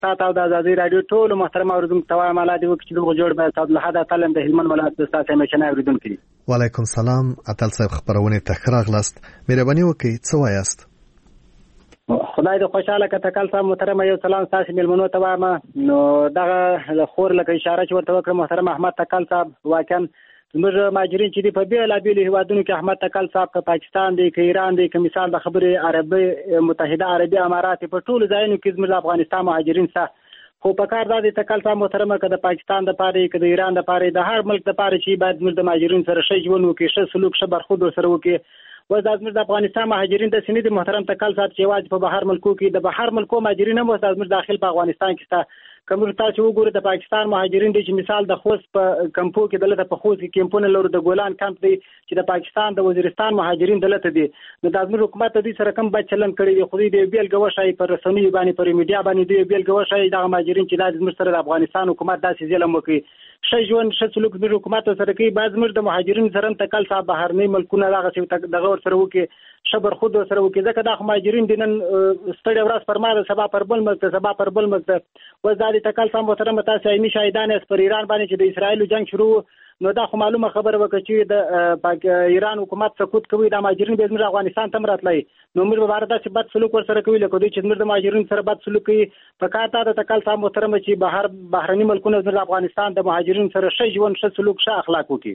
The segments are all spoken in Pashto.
تاسو د ازادي رادیو ټول محترم اوریدونکو ته وایم الله دې وکړي چې دغه جوړ به تاسو له حدا تعلم د هلمند ولایت د تاسو همیشنه اوریدونکو. وعلیکم سلام اتل صاحب خبرونه ته راغلاست. مهرباني وکړئ څه وایاست؟ خدای دې خوشاله کړه. تکل صاحب محترم یو سلام تاسو ملمنو ته وایم. نو دغه خور لکه اشاره چې ورته وکړه محترم احمد تکل صاحب واقعا زموږ ماجرین چې دی په بیلابیلو هیوادونو کې احمد تکل صاحب که پاکستان دی که ایران دی که مثال د خبرې عربي متحده عربي امارات په ټولو ځایونو کې زموږ افغانستان مهاجرین سره خو په کار دا دی تکل صاحب محترمه که د پاکستان د پاره که د ایران د پاره د هر ملک د پاره چې باید زموږ د مهاجرین سره ښه ژوند وکړي ښه سلوک ښه برخورد ورسره وکړي. و دا زموږ د افغانستان مهاجرین د سینې د محترم تکل صاحب چې یوازې په بهر ملکو کې د بهر ملکو مهاجرین هم اوس زموږ داخل په افغانستان کې سته. کوم تاسو وګورئ د پاکستان مهاجرین دي چې مثال د خوست په کمپو کې دلته په خوست کې کمپونه لري د ګولان کمپ دی چې د پاکستان د وزیرستان مهاجرین دلته دي. نو د زموږ حکومت د سره کوم بد چلن کړی دی خو دې بیل غوښای پر رسنۍ باندې پر میډیا باندې دی بیل غوښای د مهاجرین چې د زموږ سره د افغانستان حکومت داسې ظلم وکړي ښه ژوند ښه سلوک د حکومت سره کوي. بعض زموږ د مهاجرین سره تکل صاحب بهرني ملکونه دغه څه دغه ور سره وکړي شبر خود سره وکړي ځکه د مهاجرین د نن ستړي ورځ پر ماده سبا پر بل ملک سبا پر بل ملک وزارت تکل صاحب محترم تاسو ایمي شاهدان اس پر ایران باندې چې د اسرایل جنگ شروع نو دا خو معلومه خبره وکړه چې د ایران حکومت سقوط کوي د مهاجرین به زموږ افغانستان ته راتلای نو موږ به باردا چې بد سلوک ور سره کوي لکه دوی چې زموږ د مهاجرین سره بد سلوک کوي په کاته د تکل صاحب محترم چې بهرني ملکونه زموږ افغانستان د مهاجرین سره ښه ژوند ښه سلوک ښه اخلاق وکړي.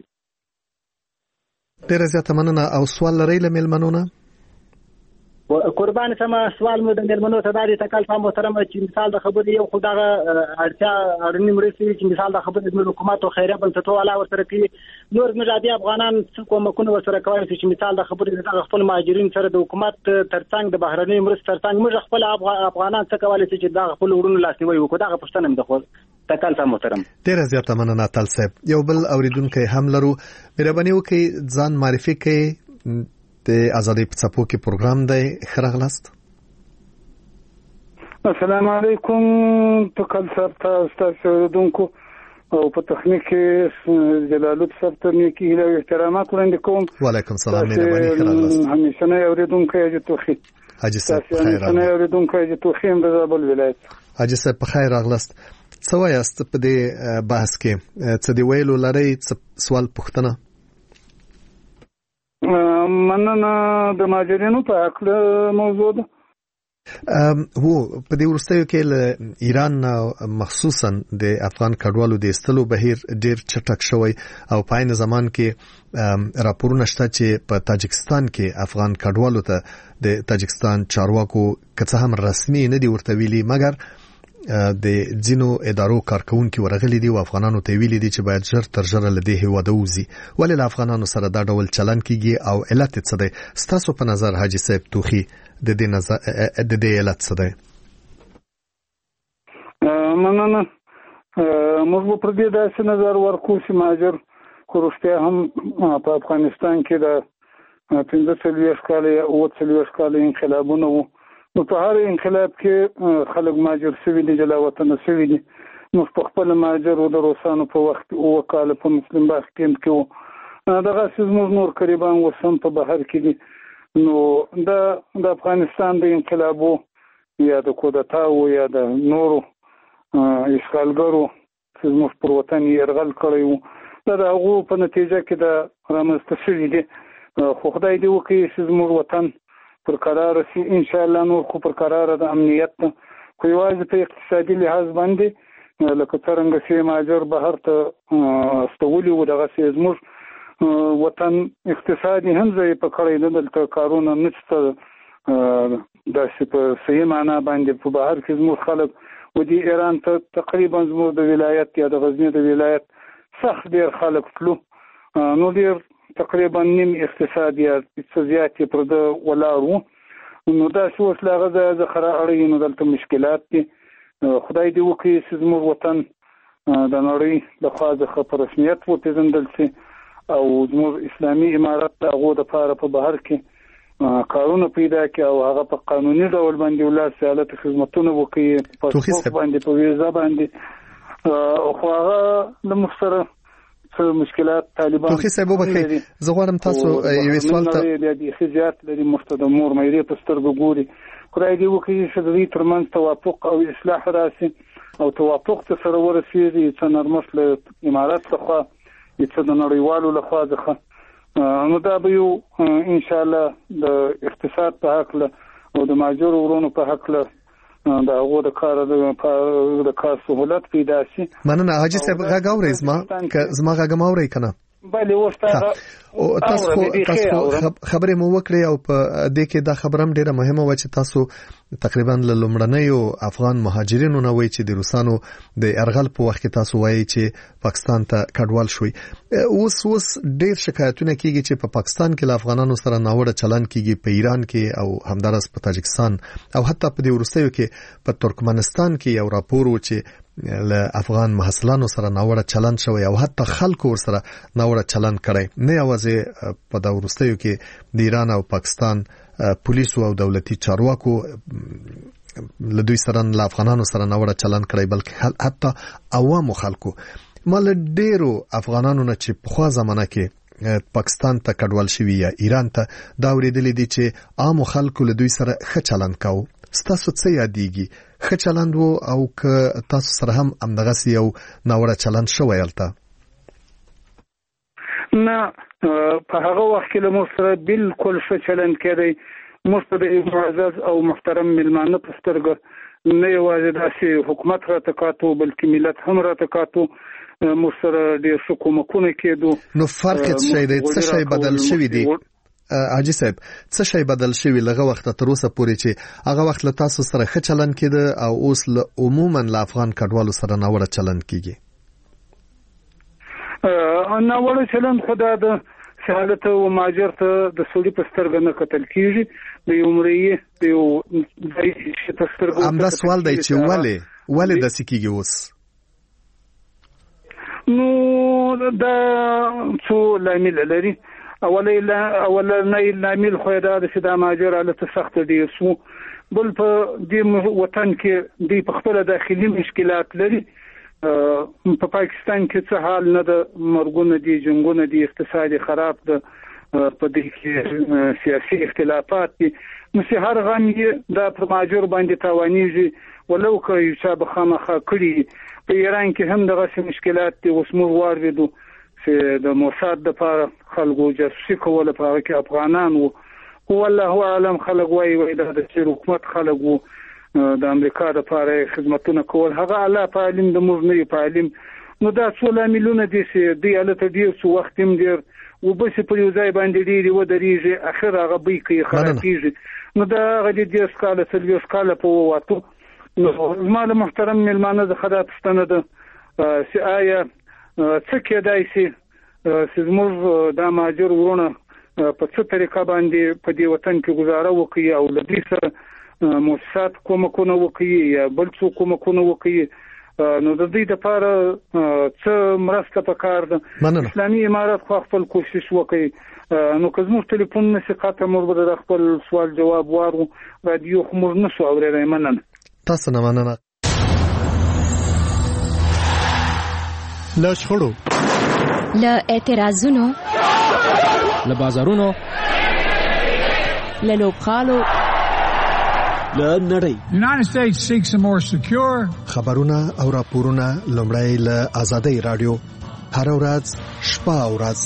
ډېر زیات مننه. او سوال لرئ له ملمنونه؟ قربان سم سوال مو د ملمنو ته د تکل صاحب محترم چې مثال د خبرې یو خدای اړتیا اړینی مرستې چې مثال د خبرې د حکومت او خیریه بل ته والا ورسره کوي نور مجادي افغانان څه کومکونه ورسره کوي چې مثال د خبرې د خپل مهاجرین سره د حکومت ترڅنګ د بهرنۍ مرستې ترڅنګ موږ خپل افغانان څه کولای شي چې د خپل وړونو لاسنیوي وکړو. دا پښتنه هم د خو تکل صاحب محترم ډېر زیات مننه تل صاحب. یو بل اوریدونکو هم لرو. مهرباني وکړئ ځان معرفي کړئ. د آزادۍ په څپو کې پروګرام دی. ښه راغلاست. السلام علیکم تکل صاحب تاسو اوریدونکو او په تخنیک کې جلالت صاحب ته نیکی او احترامات وړاندې کوم. وعلیکم السلام. مهرباني ښه راغلاست. همیشنه اوریدونکو یې توخی حاجی صاحب په خیر راغلاست. اوریدونکو یې توخی هم د زابل ولایت. حاجی صاحب په خیر راغلاست. څه وایاست په دې بحث کې څه دی ویلو لرئ سوال پوښتنه؟ مننه د مهاجرینو په اړه موضوع ده. هو په دې ورستیو کې له ایران مخصوصا د افغان کډوالو د استلو بهیر ډیر چټک شوی او په عین زمان کې راپورونه شته چې په تاجکستان کې افغان کډوالو ته د تاجکستان چارواکو که هم رسمي نه دی ورته ویلي مګر د ځینو ادارو کارکونکو ورغلي دي او افغانانو ته ویلي دي چې باید ژر تر ژره له دې هیواده وځي. ولې له افغانانو سره دا ډول چلن کیږي او علت څه دی؟ ستاسو په نظر حاجی صاحب توخی د دې علت څه دی؟ مننه. موږ په دې داسې نظر ورکو چې مهاجر خورشته هم په افغانستان کې د 15 کال او 40 کال انقلابونه وو. نو په هر انقلاب کې خلک مهاجر شوي دي جلا وطن شوي دي. نو په خپل مهاجر او د روسانو په وخت او وکاله په مسلم باغ کې وو دغه سیمه نور قریبان وسم په بهر کې دي. نو د افغانستان د انقلابو یا د کودتاو یا د نورو اشغالګرو چې موږ پر وطن یرغل کړی وو دا هغه په نتیجه کې د رامنځته شوي دي. خو خدای دې وکړي چې موږ وطن پر قرار شي ان شاء الله. نور خو پر قرار د امنیت خو یوازې په اقتصادي لحاظ باندې لکه څنګه چې مهاجر بهر ته استولي و دغه سیز موږ وطن اقتصادي هم ځای په کړی نه دلته کارونه نشته داسې په صحیح معنا باندې په بهر کې زموږ خلک و دي ایران ته تقریبا زموږ د ولایت یا د غزنی د ولایت سخت ډیر خلک تلو نو ډیر تقریبا نیم اقتصادي اقتصاديات پر د ولارو نو دا شو اسلاغه د خره اړین نو دلته مشکلات دي. خدای دې وکړي چې زموږ وطن د نړۍ د خاصه په رسمیت وپیژندل شي او زموږ اسلامي امارت هغه د لپاره په بهر کې کارونه پیدا کړي او هغه په قانوني ډول باندې ولر سیالت خدماتونه وکړي په پاسپورت باندې په ویزا باندې خو هغه د مستر مشکلات طالبان توخی صاحب وبخي زه غواړم تاسو یو سوال ته د خزيات لري مستد امور مېری په سترګو ګوري خدای دې وکړي چې د دې ترمنځ توافق او اصلاح راشي او توافق ته سره ورسېږي چې نرمښت له امارات څخه چې د نړیوالو لخوا ځخه نو دا به یو ان شاء الله د اقتصاد په حق له او د ماجر ورونو په حق له دا هغه د کار سہولت پیدا شي. مننه حاجی صاحب غږ اورئ زما غږ اورئ کنه؟ بله وستا تاسو خبرې مو وکړې او په دې کې دا خبره هم ډیره مهمه و چې تاسو تقریبا لومړنیو افغان مهاجرینو نه وایي چې د روسانو د ارغل په وخت کې تاسو وایي چې پاکستان ته کډوال شوي. اوس ډیر شکایتونه کیږي چې په پاکستان کې له افغانانو سره ناوړه چلن کیږي، په ایران کې او همدارس په تاجکستان او حتی په دې وروستیو کې په ترکمنستان کې یو راپور و چې له افغان محصلانو سره ناوړه چلن شوی او حتی خلکو سره ناوړه چلن کړی. نه یوازې په دا وروستیو کې د ایران او پاکستان پولیسو او دولتي چارواکو له دوی سره له افغانانو سره ناوړه چلن کړی بلکې حتی عوامو خلکو. مال ډیرو افغانانو نه چې په خوا زمانه کې پاکستان ته کډوال شوی یا ایران ته دا ورېدلې دي چې عام خلکو له دوی سره ښه چلن کاوه. ستاسو څه یادېږي؟ ښه چلند وو او که تاسو سره هم همدغسې یو ناوړه چلند شوی هلته؟ نه په هغه وخت کې له موږ سره بالکل ښه چلند کېدی. موږ ته د معزز او محترم میلمانه په سترګه نه یوازې داسې حکومت راته کاتو بلکې ملت هم راته کاتو. موږ سره ډېر ښه کومکونه کېدو. نو فرق څه دی؟ څه شی بدل شوي دي؟ حاجی صاحب څه شی بدل شوی لغه وخت تر اوسه پورې چې هغه وخت له تاسو سره ښه چلند کېده او اوس عموما له افغان کډوالو سره ناوړه چلند کیږي؟ ناوړه چلند خو دا د حالت او ماجر ته د سړي په سترګه نه کتل کیږي. د یو مریي د یو ځای په سترګه همدا سوال دی چې ولې داسې کیږي اوس؟ نو دا څو لامل لري. اولنۍ لامل خو دا چې دا ماجر حالت سخت دی سو بل په دې وطن کې د خپل داخلي مشکلات لري. په پاکستان کې څه حال نه د مرګونه دي، جنگونه دي، اقتصادي خراب ده، په دې کې سیاسي اختلافات دي. نو هر غم یې دا پر ماجر باندې تاوانیږي ولو که چې بخامخه کړي. په ایران کې هم دغه مشکلات دي. اوس موږ واردو چې د موساد د لپاره خلکو جاسوسي کوله په هغه کې افغانان وو. والله اعلم خلک وایي دا د حکومت خلک وو د امریکا د لپاره خدمتونه کول. هغه اعلی تعلیم د موږ نه تعلیم. نو دا څو لاملونه دي چې دی الته ډیر څو وخت هم ډیر وبس په یو ځای باندې ډیر ودرېږي اخر هغه به کې خرابېږي. نو دا غدي د سکاله سلوي سکاله په واتو. نو زموږ محترم ملمانه د خدات ستنه ده چې آیا څه کېدای شي چې زموږ د ماجر ورونه په څه طریقه باندې په دې وطن کې گزاره وکړي او د دې سره مؤسسات کومکونه وکړي یا بل څه کومکونه وکړي. نو د دې لپاره څه مرسته پکار ده. اسلامي امارات خو خپل کوشش وکړي. نو که زموږ ټلیفون نشي قاطع موږ به د خپل سوال جواب وارو. رادیو خو موږ نشو اورېدای. مننه تاسو نه مننه. له شخړو، له اعتراضونو، له بازارونو، له لوبخالو، له نړۍ. United States seeks a more secure. خبرونه او راپورونه لومړی له آزادۍ رادیو هر ورځ شپه او ورځ.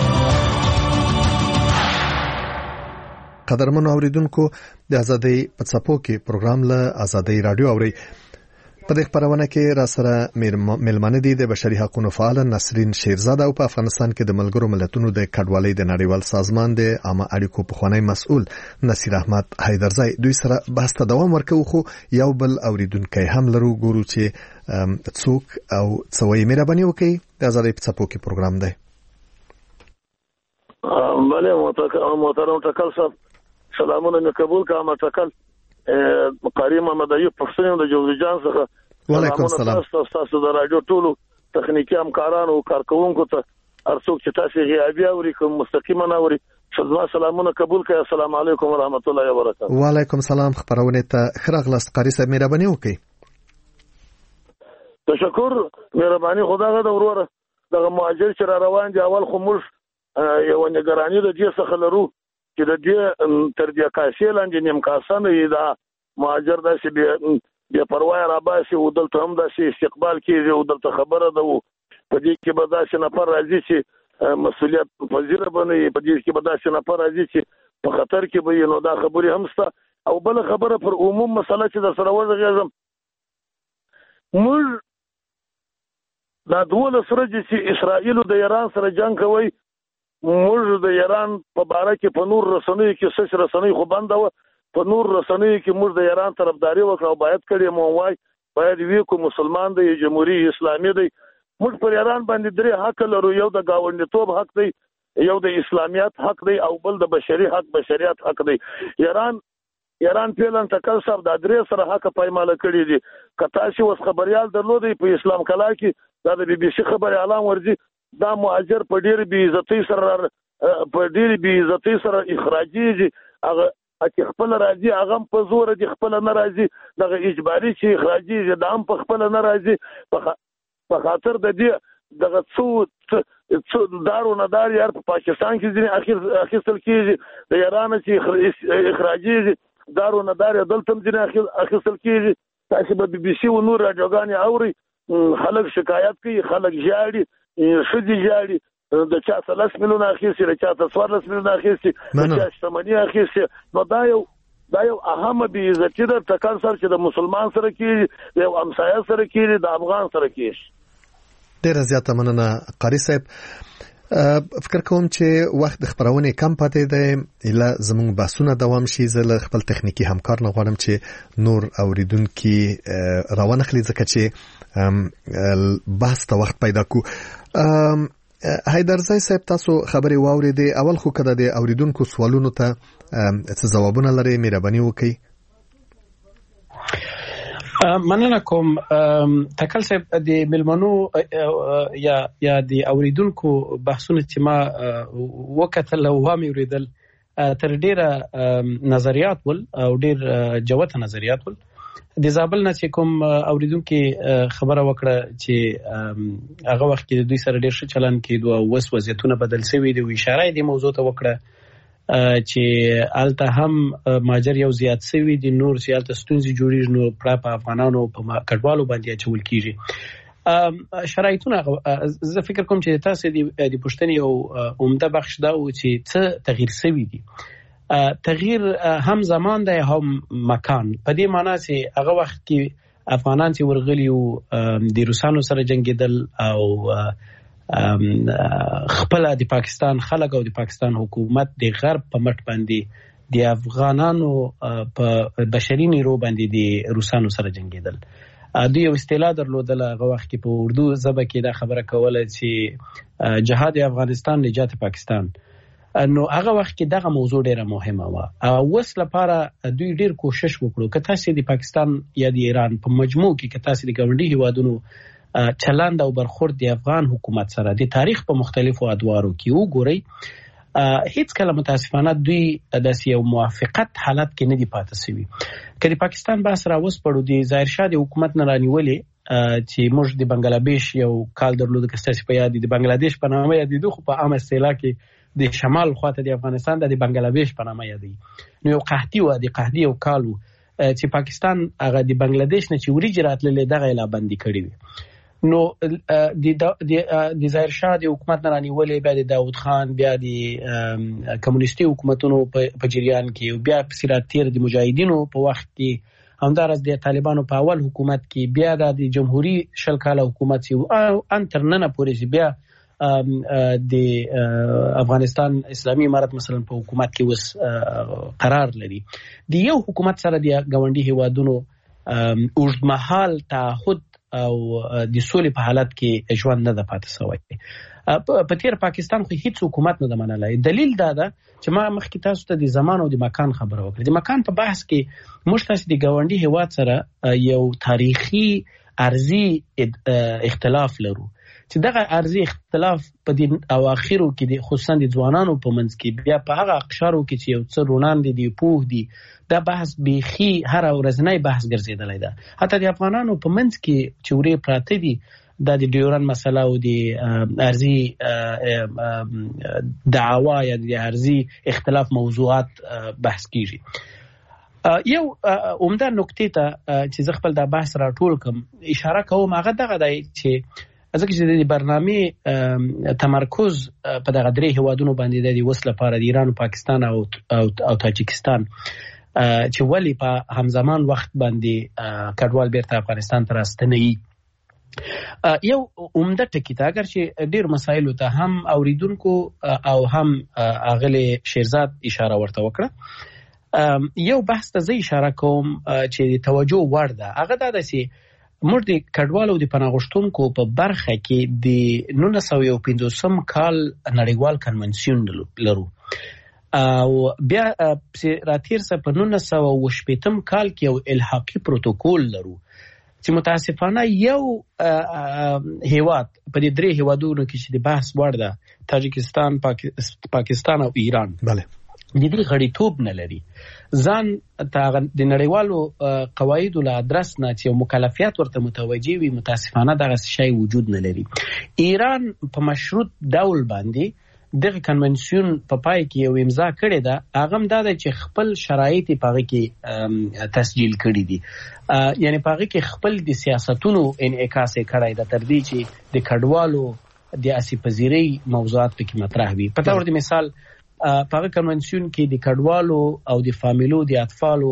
قدرمنو اوریدونکو د آزادۍ په څپو کې پروګرام له آزادۍ رادیو اوري. په دې خبرونه کې را سره ملمنه دي د بشري حقوقو فعال نسرین شیرزاده او په افغانستان کې د ملګرو ملتونو د کډوالۍ د نړیوال سازمان د عامه اړیکو پخوانی مسؤل نصیر احمد حیدرزای. دوی سره بحث ته دوام ورکوي خو یو بل اوریدونکو هم لرو ګورو چې څوک او څوی مهرباني وکړي. د آزادۍ په څپو کې پروګرام دی. بله محترم ټکل صاحب سلامونه مې قبول کړه. ما ټکل قاری محمد ایوب پښتون د جوړجان څخه. وعلیکم السلام. تاسو د رادیو ټولو تخنیکی همکارانو او کارکونکو ته ارڅوک چې تاسو غیابي اوري کوم مستقیما اوري شزما سلامونه قبول کړئ. السلام علیکم ورحمت الله وبرکاته. وعلیکم السلام. خبرونه ته خراغلاست قاری صاحب مهرباني وکړئ. تشکر مهرباني خدای غو وروره دغه مهاجر چې را روان دي اول خو موږ یو نگرانی د دې څخه لرو چې د دې تر دې کاسې لاندې نیم کاسانه دا مهاجر داسې بیا پروا راباسي او دلته هم داسې استقبال کیږي او دلته خبره ده په دې کې به داسې نفر راځي چې مسؤلیت پذیر بنوي، په دې کې به داسې نفر راځي چې په خطر کې به نو دا خبرې هم شته. او بل خبره پر عموم مسله چې در سره وغږېږم، موږ دا 12 ورځې چې اسرائیل د ایران سره جنگ کوي، موږ د ایران په باره کې په نور رسنیو کې سس رسنۍ خو بنده وه، په نور رسنیو کې موږ د ایران طرفداري وکړه او باید کړې مو وای باید وی کو مسلمان دی، جمهوریت اسلامي دی. موږ پر ایران باندې 3 حق لرو، یو د گاونډیتوب حق دی، یو د اسلامیت حق دی او بل د بشریت حق دی. ایران پیلن تکل صاحب د 3 سره حق پایماله کړی دي. کته چې وس خبريال درلودي په اسلام کلا کې دا د بي بي سي خبر اعلان ورځي، دا مهاجر په ډېر بي عزتۍ سره اخراجي دي، هغه چې خپل راځي هغه په زور دي، خپل نه راځي، دغه اجباري چې اخراجي دي دا هم په خپل نه راځي. په خاطر د دې دغه څو دارو نه دار یار په پاکستان کې ځینې اخیستل کېږي، د ایران چې اخراجي دي دارو نه دار دلته هم ځینې اخیستل کېږي. تاسو به بي بي سي او نور راډیوګانې اورئ، خلک شکایت کوي، خلک ژاړي، ښځې ژاړي، د چا 30 میلیونه اخیستي، د چا 14 میلیونه اخیستي، د چا شتمني اخیستي. نو دا یو اهمه بې عزتي ده ټکر سره چې د مسلمان سره کېږي، د یو همسایه سره کېږي، د افغان سره کېږي. ډېره زیاته مننه قاری صاحب. فکر کوم چې وخت د خبرونې کم پاتې دی، اله زموږ بحثونه دوام شي. زه له خپل تخنیکی همکار نه غواړم چې نور اوریدونکو راونخلي ځکه چې بحث ته وخت پیدا کو. حیدرزی صاحب تاسو خبرې واوریدې، اول خو کده د اوریدونکو سوالونو ته څه ځوابونه لري مهرباني وکړئ. مننه کوم تکل صاحب، د ملمنو یا د اوریدونکو بحثونه چې ما وکتل او وامي اوریدل تر ډیره نظریات ول او ډیر جوته نظریات ول. د زابل نه چې کوم اوریدونکو خبره وکړه چې هغه وخت کې د دوی سره ډیر ښه چلن کېدو او وضعیتونه بدل شوي دي، اشاره د موضوع ته وکړه چې الته هم ماجر یو زیات شوی دي، نور چې الته ستونزې جوړیږي، نو په افغانانو په کډوالو باندې اچول کیږي. شرایطونه زه فکر کوم چې تاسو د پښتنې یو عمده بخش دا و چې څه تغییر شوی دي. تغییر هم زمان دی هم مکان، په دې معنی چې هغه وخت کې افغانان چې ورغلي او د روسانو سره جنگیدل او خپل د پاکستان خلک او د پاکستان حکومت د غرب په مټ باندې د افغانانو په بشري نیرو باندې د روسانو سره جنگیدل. دوی یو اصطلاح درلودل هغه وخت کې په اردو ژبه کې دا خبره کوله چې جهاد افغانستان نجات پاکستان. نو هغه وخت کې دغه موضوع ډیره مهمه و او وس لپاره دوی ډیر کوشش وکړو که تاسو د پاکستان یا د ایران په مجموع کې که تاسو د ګاونډي هیوادونو چلند او برخورد د افغان حکومت سره د تاریخ په مختلفو ادوارو کې وګورئ، هیڅ کله متاسفانه دوی د یو موافقت حالت کې نه دی پاتې شوی. که د پاکستان بحث راوس پړو د ظاهر شاه د حکومت نه رانیولې چې موږ د بنگلاديش یو کال درلود که ستاسو په یاد د بنگلاديش په نامه یادېدو، خو په عامه اصطلاح کې د شمال خواته د افغانستان د بنگلاديش په نامه یادېږي. نو یو قحطي و، د قحطي یو کال چې پاکستان هغه د بنگلاديش نه چې وريج راتللې دغه اعلان بندي کړی وي. نو د ظاهر شاه د حکومت نه رانیولې، بیا د داود خان، بیا د کمونیستي حکومتونو په جریان کې، بیا په سیرات تیر د مجاهدینو په وخت کې، همدارس د طالبانو په اول حکومت کې، بیا د جمهوریت 20 کاله حکومت چې ان تر نن پورې بیا د افغانستان اسلامي امارت مثلا په حکومت کې وس قرار لري. د یو حکومت سره د ګاونډي هیوادونو اوږدمهال تعهد او د سولې په حالت کې ژوند نه د پاتې شوی. په تیر پاکستان خو هیڅ حکومت نه د منلای. دلیل دا ده چې ما مخکې تاسو ته د زمان او د مکان خبره وکړه. د مکان په بحث کې موږ تاسو د ګاونډي هیواد سره یو تاریخي ارزي اختلاف لرو چې دغه ارزي اختلاف په دې اواخرو کې خصوصا د ځوانانو په منځ کې، بیا په هغه اقشارو کې چې یو څه رونان دي پوه دي، دا بحث بیخي هر ورځنی بحث ګرځیدلی ده. حتی د افغانانو په منځ کې چې ورې پراته دي، د ډیورن مسله او د ارزي دعوا یا د ارزي اختلاف موضوعات بحث کیږي. یو عمده نکته ته چې زه خپل د بحث راټول کوم اشاره کوم هغه دغه دی چې ځکه چې د برنامه تمرکز په دغه درې هیوادونو باندې د وسله لپاره د ایران، پاکستان او تاجکستان چې ولی په همزمان وخت باندې کډوال بیرته افغانستان ته راستنوي. یو عمده ټکی ته اگر چې ډیر مسایلو ته هم اوریدونکو او هم اغلی شیرزاد اشاره ورته وکړه، یو بحث ته زه اشاره کوم چې توجه وړ ده. هغه دا ده چې موږ د کډوالو د پناه غوښتونکو په برخه کې د 1950 کال نړیوال کنونسیون لرو او بیا راتیر سره په 1980 کال کې یو الحاقي پروتوکول لرو چې متاسفانه یو هیواد په دې درې هیوادونو کې چې د بحث وړ ده، تاجکستان، پاکستان او ایران، بله، د دې غړیتوب نه لري. ځان د نړیوالو قواعدو له ادرس نه چې مکلفیت ورته متوجي وي، متاسفانه دغه شی وجود نه لري. ایران په مشروط ډول باندې دغه کنونسیون په پای کې یو امضا کړې ده. هغه هم دا ده چې خپل شرایط په هغه کې تسجیل کړي دي، یعنی په هغه کې خپل د سیاستونو انعکاس یې کړی ده تر دې چې د کډوالو د اسې پذیرۍ موضوعات پکې مطرح وي. په تور د مثال په هغه کنونسیون کې د کډوالو او د فامیلو د اطفالو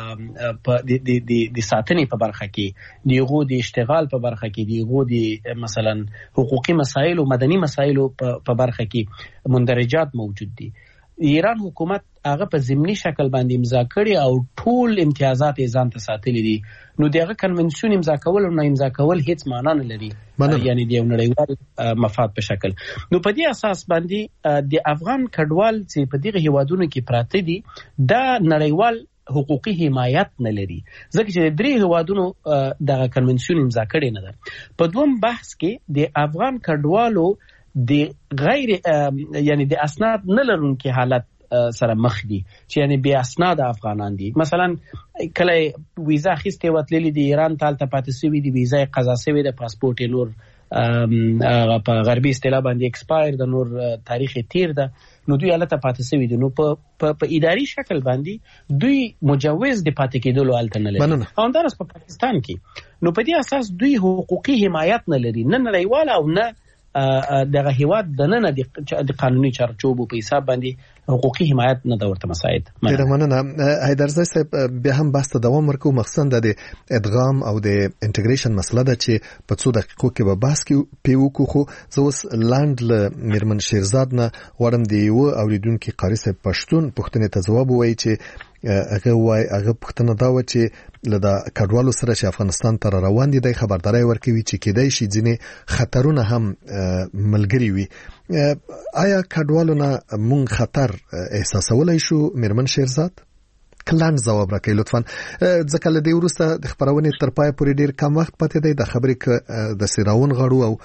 د ساتنې په برخه کې، د هغو د اشتغال په برخه کې، د هغو د مثلا حقوقي مسایل او مدني مسایل په برخه کې مندرجات موجود دي. ایران حکومت هغه په ضمني شکل باندې امضا کړي او ټول امتیازات یې ځان ته ساتلي دي. نو دغه کنونسیون امضا کول او نه امضا کول هیڅ معنا نه لري، یعنی د یو نړیوال مفاد په شکل. نو په دې اساس باندې د افغان کډوال چې په دغه هیوادونو کې پراته دي دا نړیوال حقوقي حمایت نه لري، ځکه چې د درې هیوادونو دغه کنونسیون امضا کړي نه ده. په دوم بحث کې د افغان کډوالو د غیر یعنی د اسناد نه لرونکي حالت سره مخ دي، چې یعنی بیا اسناد افغانان دي. مثلا کله ویزا اخیستې وتللی د ایران تال ته پاتې شوی دی، ویزا قضا شوی د پاسپورت نور په غربي اصطلاح باندې ایکسپایر د نور تاریخ تیر ده، نو دوی الته پاتې شوی دي. نو په اداري شکل باندې دوی مجوز د پاتې کېدلو الته نه لري. همدارس په پاکستان کې نو په دې اساس دوی حقوقي حمایت نه لري، نه نړیوال او نه دغه هیواد د نن د قانوني چارچوب په حساب باندې حقوقي حمایت نه دا ورته مساعد. ډیره مننه حیدرزی صاحب. بیا هم بحث ته دوام ورکو، مخصوصا د ادغام او د انټیګریشن مسله ده چې په څو دقیقو کې به بحث کې پیوکو. خو زه اوس لاند له میرمن شیرزاد نه غواړم د یو اوریدونکو قاری صاحب پښتون پوښتنې ته ځواب ووایي چې هغه پوښتنه دا و چې له د کډوالو سره چې افغانستان ته روان دي د خبرداري ورکوي چې کېدای شي ځینې خطرونه هم ملګري وي. آیا کډوالو نه مونږ خطر احساسولای شو؟ میرمن شیرزاد کلان جواب راکړئ لطفا، ځکه له دې وروسته د خبرونې تر پای پورې ډیر کم وخت پاتې دی. د خبرې د سراون غړو او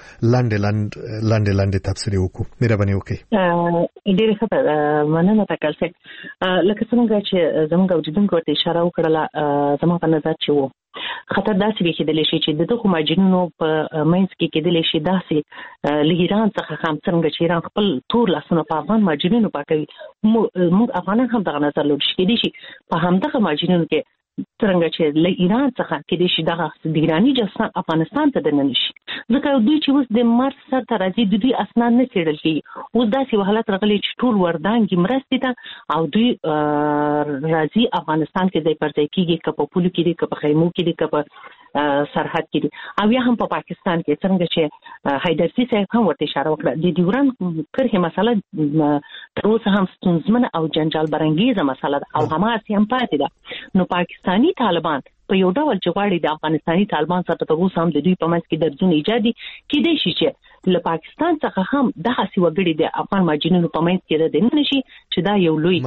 لاندې تفسیر وکړو. مهرباني وکړئ. ډیره ښه مننه تکل صاحب. لکه څنګه چې زموږ اوریدونکو ورته اشاره وکړه، زما په نظر چې و خطر داسې به کېدلی شي چې دغه ماجرینو په منځ کې کېدلی شي داسې له ایران څخه هم څنګه چې ایران خپل تور لاسونه په افغان ماجرینو پاکوي، موږ افغانان هم دغه نظر لرو چې کېدای شي په همدغه ماجرینو کې څنګه چې له ایران څخه کېدای شي دغه د ایراني جاسوسان افغانستان ته دننه شي، ځکه دوی چې اوس د مرز سر ته راځي د دوی اسناد نه څېړل کېږي. اوس داسې یو حالت راغلی چې ټول وردانګې مرستې ته او دوی راځي افغانستان کې ځای پر ځای کېږي، که په پولو کې دي، که په خیمو کې دي، که په سرحد کې دي، او یا هم په پاکستان کې څنګه چې حیدرزي صاحب هم ورته اشاره وکړه د ډیورند کرښې مسله تر اوسه هم ستونزمنه او جنجال برانګیزه مسله ده او هماغسې هم پاتې ده. نو پاکستاني طالبان په یو ډول چې غواړي د افغانستاني طالبان سره تر اوسه هم د دوی په منځ کې درزونه ایجاد دي، کېدای شي چې له پاکستان څخه هم دغسې وګړي د افغان ماجرینو په منځ کې دننه شي، چې دا یو لوی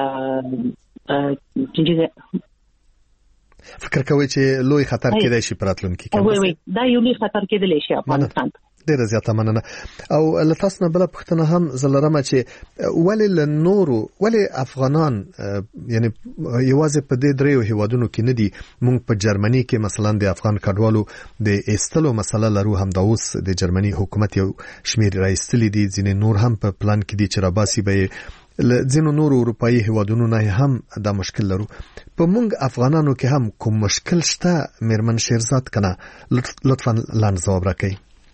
فکر کوي چې لوی خطر کېدای شي پراتلونکي کې. وای دا یو لوی خطر کېدلی شي افغانستان. ډیره زیاته مننه. او له تاسو نه بل پوښتنه هم زلرم چې ولې افغانان یعنی یوازې په دې دریو هیوادونو کې نه دي، مونږ په جرمني کې مثلا د افغان کډوالو د ایستلو مسله لرو، هم دا اوس د جرمني حکومت یو شمیر را ایستلي دي، ځینې نور هم په پلان کې دي چې راباسي به ځینو نورو اروپאי هیوادونو نه هم دا مشکل لرو. په موږ افغانانو کې هم کوم مشکل شته میرمن شیرزاد کنه؟ لطفا لاندې ځواب راکړئ.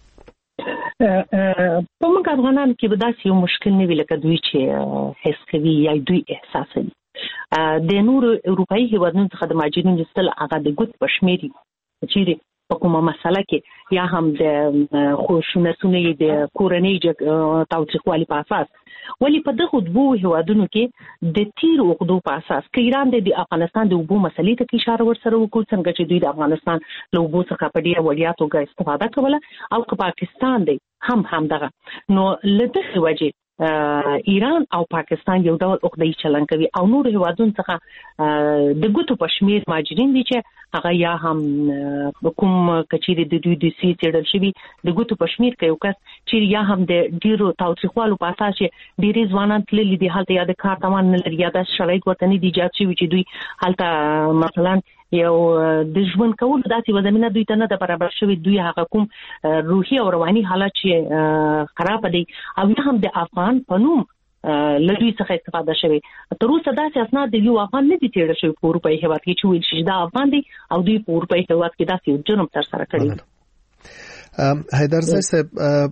په موږ افغانانو کې به داسې یو مشکل نه وي لکه دوی چې حس کوي یا دوی احساسوي. د نورو اروپאי هیوادونو څخه د مهاجرینو ایستل هغه د ګوت په شمېر چیرې په کومه مسله کې یا هم د خشونتونو د کورنۍ تاوتریخوالي په اساس، ولی په دغه دوه هیوادونو کې د تیر عقدو په اساس کې ایران د افغانستان د اوبو مسلې ته اشاره ورسره وکړ، څنګه چې دوی د افغانستان له اوبو څخه په ډیره وړیا توګه استفاده کوله، او که پاکستان دی هم دغه. نو له دغې وجې ایران او پاکستان یو ډول عقده‌ای چلن کوي او نور هیوادونو څخه د ګوتو په شمیر مهاجرین دي چې هغه یا هم کوم کچېرې د دوی د سي تیرل شوی د ګوتو په شمیر کې یو کس چې یا هم د ډیرو تاوتریخوالو په اساس چې ډیرې ځوانان تللي دي هلته، یا د کار توان نه لري یا د شرایط ورته نه دي ایجاد شوي چې دوی هلته مثلا یو د ژوند کولو داسې وضعونه دوی ته نه ده برابر شوي، دوی هغه کوم روحي او رواني حالت چې خراب دي او یا هم د افغان په نوم له دوی څخه استفاده شوي. تر اوسه داسې اسناد د یو افغان نه دي تېره شوي په اروپایي هېواد کې چې ویل شي دا افغان دی او دوی په اروپایي هېواد کې داسې یو جرم ترسره کړی. حیدرزی صاحب،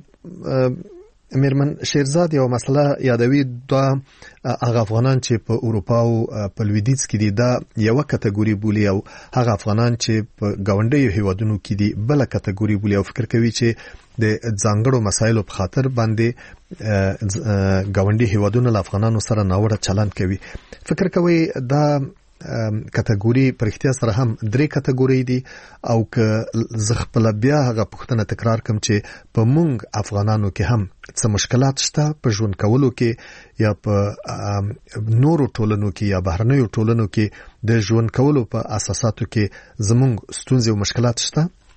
میرمن شیرزاد یو مسله یادوي، دا هغه افغانان چې په اروپا او په لویدیځ کې دي دا یو کټګوري بولی، او هغه افغانان چې په گاونډي هیوادونو کې دي بل کټګوري بولی، او فکر کوي چې د ځانګړو مسایلو په خاطر باندې گاونډي هیوادونو له افغانانو سره ناوړه چلند کوي. فکر کوي دا کټګوري پر اختیار سره هم درې کټګوري دي، او که زه خپل بیا هغه پوښتنه تکرار کوم چې په مونږ افغانانو کې هم څه مشکلات شته په ژوند کولو کې یا په نورو ټولنو کې یا بهرنیو ټولنو کې د ژوند کولو په اساساتو کې زمونږ ستونزې او مشکلات شته؟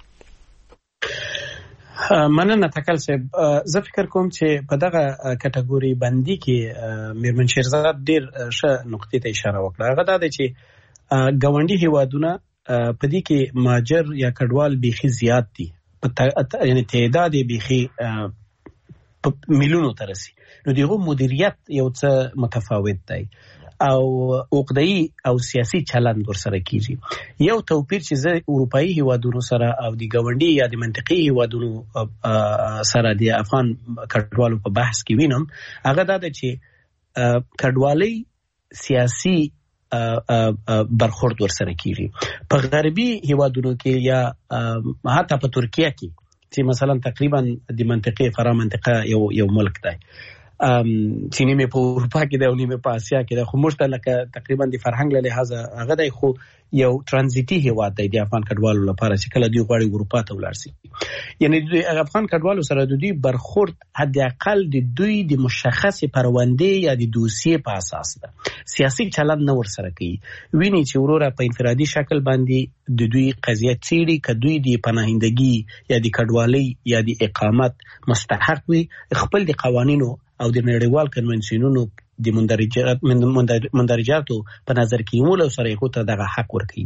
مننه تکل صاحب. زه فکر کوم چې په دغه کټګوري بندي کې میرمن شیرزاد ډیر ښه نقطې ته اشاره وکړه. هغه دا دی چې ګاونډي هیوادونه په دې کې مهاجر یا کډوال بیخي زیات دي، یعنی تعداد بیخي میلیونو ته رسي، نو دغه مدیریت یو څه متفاوت دی او عقده‌ای او سیاسي چلند ورسره کیږي. یو توپیر چې زه اروپאי هیوادونو سره او د ګاونډي یا د منطقي هیوادونو سره د افغان کډوالو په بحث کې وینم، هغه دا ده چې کډوالۍ سیاسي برخورد ورسره کیږي. په غربي هیوادونو کې یا حتی په ترکیه کې چې مثلا تقریبا د منطقه فرا منطقه یو ملک دی، چې نیمه په اروپا کې دی او نیمه په اسیا کې دی، خو مشترک تقریبا د فرهنګ له لحاظ هغه دی، خو یو ترانزیتي هیواد دی د افغان کډوالو لپاره چې کله دوی غواړي اروپا ته ولاړ شي. یعنی د افغان کډوالو سره د دوی برخورد حد اقل د دوی د مشخص پرونده یا د دوسیې په اساس ده، سیاسي چلند نه ورسره کوي. ویني چې وروره په انفرادي شکل باندې د دوی قضیه چیرې که دوی د پناهندګي یا د کډوالۍ یا د اقامت مستحق وي، خپل د قوانینو او د نړیوال کنونسیونونو د مندرجاتو په نظر کې نیولو سره یو ته دغه حق ورکړي.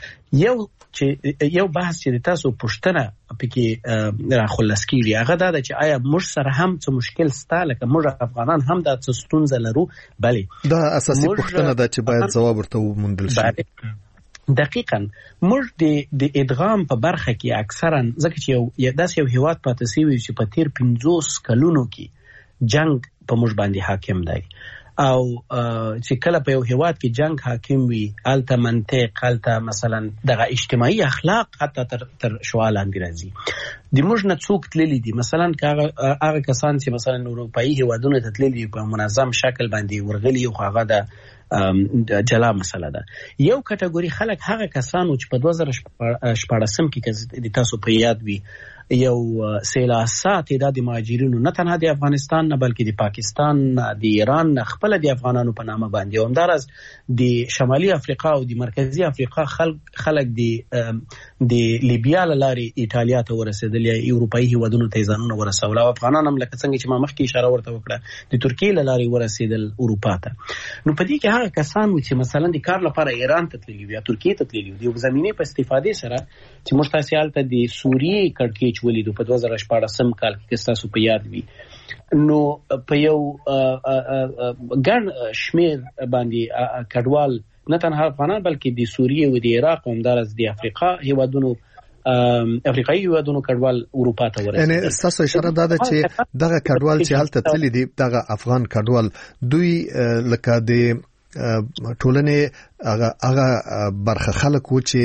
یو بحث چې تاسو پوښتنه پکې راخلاص کیږي هغه دا چې آیا موږ سره هم څه مشکل شته، لکه موږ افغانان هم دا څه ستونزه لرو؟ بله، دا اساسي پوښتنه ده چې باید ځواب ورته وموندل شي. دقیقاً موږ د ادغام په برخه کې اکثرا ځکه چې یو داسې یو هیواد پاتې شوی چې په تیر 50 کلونو کې جنگ په موږ باندې حاکم دی، او چې کله په یو هیواد کې جنگ حاکم وي الته منطق، الته مثلا دغه اجتماعي اخلاق حتی تر شعار لاندې راځي. د موږ نه څوک تللی دي، مثلا هغه کسان چې مثلا اروپאי هیوادونو ته تللی په منظم شکل باندې ورغلي، خو هغه د جلا مسله ده. یو کټګوري خلک هغه کسانو چې په 2014 کې د تاسو په یاد وي یو سیلاسا تعداد مهاجرینو نه تنها د افغانستان نه بلکې د پاکستان، د ایران، خپل د افغانانو په نامه باندې، او همدارس د شمالي افریقا او د مرکزی افریقا خلک د لیبیا لارې ایټالیا ته ورسېدل یا اروپאי هیوادونو ته ځانونه ورسول، او افغانان هم لکه څنګه چې ما مخکې اشاره ورته وکړه د ترکیې لارې ورسېدل اروپا ته. نو په دې کې هغه کسان چې مثلا د کار لپاره ایران ته تللي یا ترکیې ته تللي، د زمینې په استفادې سره چې موږ تاسو حالت د سوریې کړکېچ چې ولیدو په 2014 کال کې تاسو په یاد وي نو په یو ګڼ شمیر باندې کډوال نه تنها افغانان بلکې د سوریه او د عراق او همدارس د افریقایي هیوادونو کډوال اروپا ته ورسېدل. یعنی تاسو اشاره ده چې دغه کډوال چې هلته تللي دي دغه افغان کډوال دوی لکه د ټولنې هغه برخه خلک و چې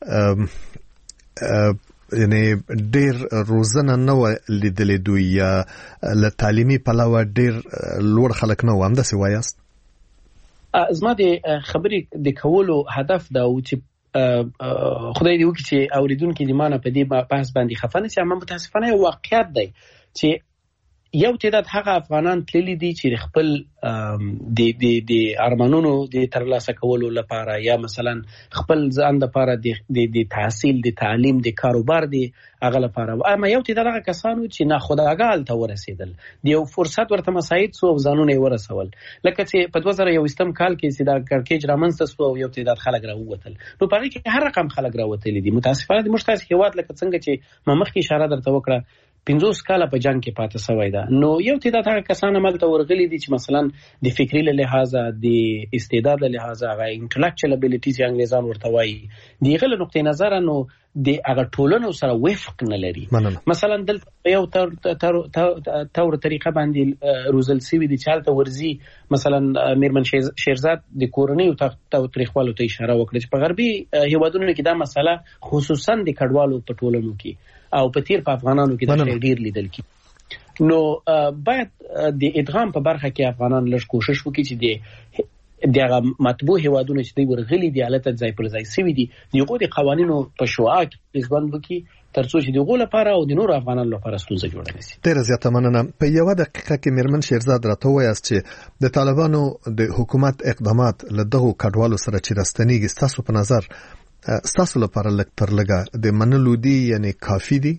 یعنی ډیر روزنه نه لیدلې دوی یا له تعلیمي پلوه ډیر لوړ خلک نه و همداسې وایاست؟ زما د خبرې د کولو هدف دا و چې خدای دې وکړي چې اوریدونکو دې مانه په دې بحث باندې خفه نه شي. اما متاسفانه یو واقعیت دی چې یو تعداد هغه افغانان تللي دي چې خپل د ارمانونو د ترلاسه کولو لپاره یا مثلا خپل ځان لپاره د تحصیل د تعلیم د کاروبار دی هغه لپاره. اما یو تعداد هغه کسانو چې ناخودآګاه ته ورسېدل د یو فرصت ورته مساعد سو او ځانونه یې ورسول لکه چې په 2021 کال کې چې دا کړکېچ رامنځته سو او یو تعداد خلک راووتل نو په هغه کې هر رقم خلک راوتل دي. متاسفانه د مشترک هیواد لکه څنګه چې ما مخکې اشاره درته وکړه 50 کاله په جنگ کې پاتې شوی ده نو یو تعداد هغه کسان عملته ورغلي دي چې مثلا د فکری له لحاظه د استعداد له لحاظه هغه انټلیکچوال ابیلیټیز چې انګلیزان ورته وایي دیغه له نقطې نظر نو د هغه ټولنو سره وفق نه لري. مثلا دلته یو تور طریقه باندې روزل سوي دي چې حالت ورزي مثلا میرمن شیرزاد د کورنۍ او تاریخوالو ته اشاره وکړه چې په غربي هیوادونو کې دا مسله خصوصا د کډوالو په ټولنو کې او په تیر په افغانانو کې د ډیر لیدل کی نو باید د ادغام په برخه کې افغانان لږ کوشش وکړي چې دغه مطبوع هیوادونو چې دوی ورغلي دي حالت ځای پر ځای سوي دي دغه د قوانینو په شعاع کې ځوان وکړي ترڅو چې دغه لپاره او د نور افغانانو لپاره ستونزه جوړه نشي. ډیر زیاته مننه. په یو دقیقه کې میرمن شیرزاد راته وایاست چې د طالبانو د حکومت اقدامات له دغه کډوالو سره چې راستنیږي تاسو په نظر ستاسو لپاره لږ تر لږه د منلو دي یعنی کافي دي؟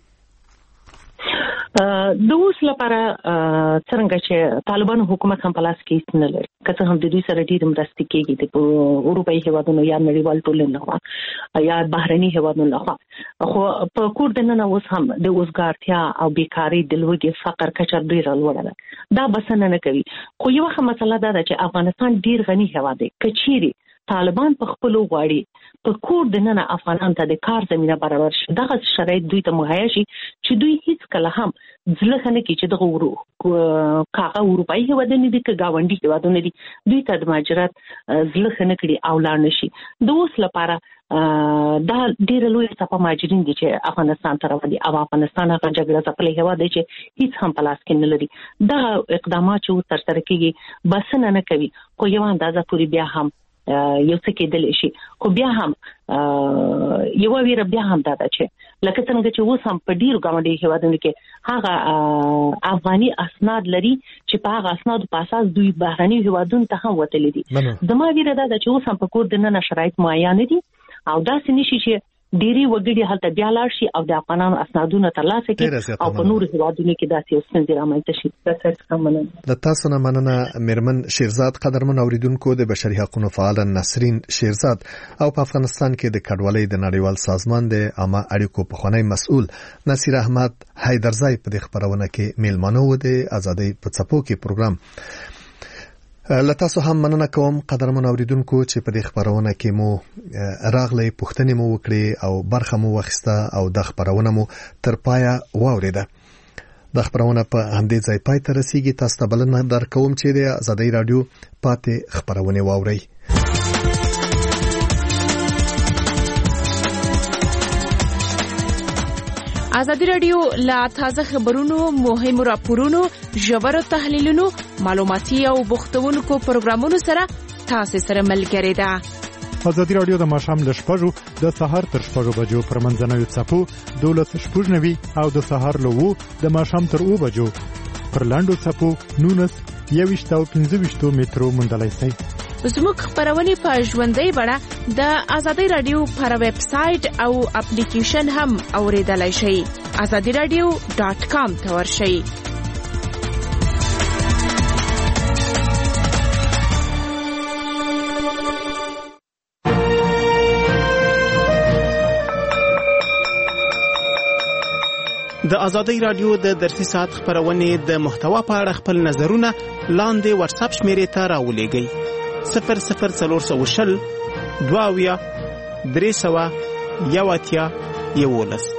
د اوس لپاره څنګه چې طالبانو حکومت هم پلاس کې نه لري که څه هم د دوی سره ډېر مرستې کېږي د اروپایي هیوادونو یا نړیوال ټولنې لخوا یا بهرني هیوادونو لخوا خو په کور دننه اوس هم د اوسګارتیا او بیکاری د لوږې فقر کچه ډېره لوړه ده. دا بسنه نه کوي خو یو مسله دا ده چې افغانستان ډېر غني هیواد دی که چیرې طالبان په خپل غواړي په کور دننه افغانان ته د کار زمينه برابر شي دغه شرایط دوی ته مهیا شي چې دوی هیڅ کله هم ځلخه نه کوي چې دغه کاغه اروپایي هیوادونه دي که گاونډي هیوادونه دي دوی ته د مهاجرت ځلخه نه کړي او لاړ نشي. د اوس لپاره دا ډېر لوی څپه مهاجرین دي چې افغانستان ته راوړي او افغانستان هغه جګړه ځپلې هیواد دی چې هیڅ هم پلاس کې نه لري. دا اقدامات چې ترسره کیږي بسنه نه کوي خو یو اندازه پوری بیا هم یو څه کېدل شي خو بیا هم یو ویره بیا هم دا ده چې لکه څنګه چې اوس هم په ډیرو ګاونډي هیوادونو کې هغه افغاني اسناد لري چې په هغه اسناد په اساس دوی بهرني هیوادونو ته هم وتلي دي. زما ویره دا ده چې اوس هم په کور دننه شرایط معین دي او داسې نشي چې ډيري وګړي هلته بیا لاړ شي او د افغانانو اسنادونه ترلاسه کړي او په نور هیوادونو کې داسې ستونزې رامنځته شي. د تاسو نه مننه میرمن شیرزاد. قدرمن اوریدونکو د بشري حقوقو فعال نسرین شیرزاد او په افغانستان کې د کډوالۍ د نړیوال سازمان د عامه اړیکو پخوانی مسؤل نصیر احمد حیدرزای په خبرونه کې میلمانه و د ازادۍ په څپو کې پروګرام. لتاسو هم مننه کوم قدرمن اوریدونکو چې په دې خبرونه کې مو راغلي پوښتنې مو وکړي او برخه مو واخیسته او د خبرونه مو تر پایه واوریده. د خبرونه په همدې ځای پای ته رسیدي. تاسو ته بلنه درکوم چې د ازادۍ رادیو پاتې خبرونه واورئ. ازادي رادیو لا تازه خبرونو مهم راپورونو ژور تحلیلونو معلوماتي او بوختونکو پروګرامونو سره تاسو سره ملګری ده. ازادي رادیو د ماښام ل 6 د سحر تر 6 بجو پر منځنوي څپو 12:09 او د سحر له 2 د ماښام تر 2 بجو پر لاندو څپو 19:25 مترو مندلای شي. زموږ خبرونه په ژوندۍ بڼه د ازادي رادیو پر ویب سټ او اپلیکیشن هم اوریدلای شئ. azadiradio.com ته ورشئ. د ازادي رادیو د درسي ساعت خبرونه د محتوا په اړه خپل نظرونه لاندې واتس اپ شمیرې ته راولېږئ 00420 22 300 11